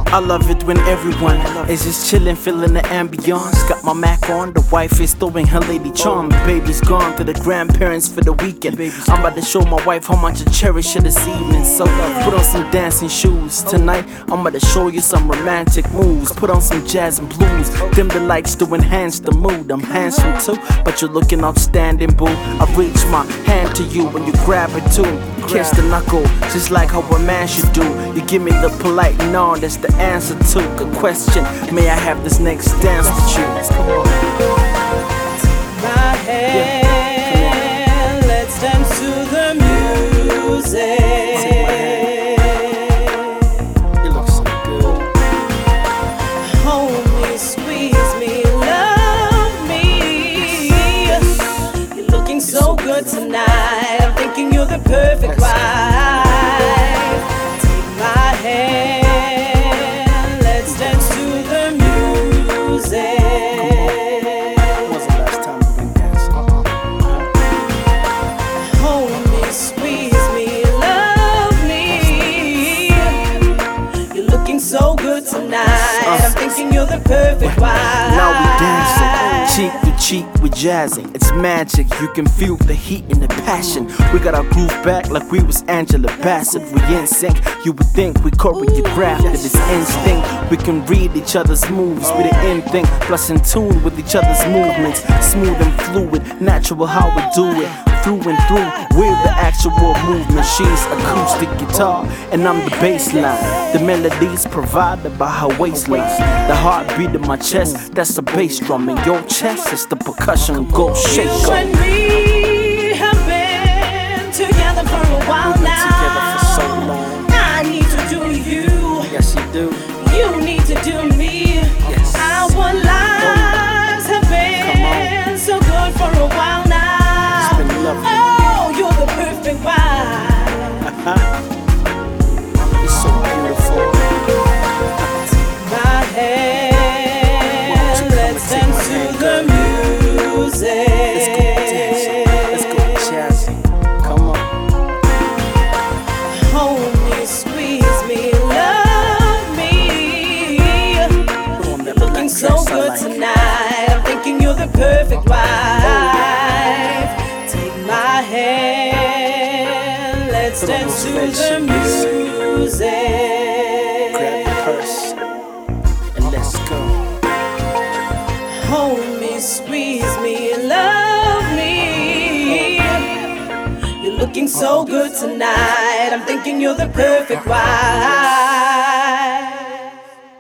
I love it when everyone is just chillin', feeling the ambiance. Got my Mac on, the wife is throwing her lady charm. The baby's gone to the grandparents for the weekend. I'm about to show my wife how much I cherish her this evening. So put on some dancing shoes. Tonight I'm about to show you some romantic moves. Put on some jazz and blues. Dim the lights to enhance the mood. I'm handsome too, but you're looking outstanding, boo. I reach my hand to you when you grab it too. Kiss the knuckle, just like how a man should do. You give me the polite no, that's the answer to the question. May I have this next dance with you? Come on. My hand, let's dance to the music. You look so good. Hold me, squeeze me, love me. You're looking so good tonight. I'm thinking you're the perfect wife. Take my hand, let's dance to the music. When was the last time you been dancing? Hold me, squeeze me, love me. You're looking so good tonight. I'm thinking you're the perfect wife. Now we dancing, cheek to cheek, we jazzing. It's magic, you can feel the heat and the passion. We got our groove back like we was Angela Bassett. We in sync, you would think we choreographed it. It's instinct, we can read each other's moves. We the end thing, plus in tune with each other's movements. Smooth and fluid, natural how we do it. Through and through, we're the actual movement. She's acoustic guitar, and I'm the bass line. The melodies provided by her waistline. The heartbeat in my chest, that's the bass drum. In your chest, it's the percussion. Go shake You up. and me have been together for a while We've been now. together for so long. I need to do you. Yes, you do. You need to do me. Yes. Our lives have been so good for a while now. It's been lovely. Oh, you're the perfect wife. It's so beautiful. My hand, let's dance to the music. Let's go dancing. Let's go jazzy. Come on. Hold me, squeeze me, love me. Put on that Looking black so dress I good like. tonight. I'm thinking you're the perfect wife. Take my hand, let's Put on dance to those the red shoes. music. Grab your purse and let's go. Hold me, squeeze me, love me. You're looking so good tonight. I'm thinking you're the perfect wife.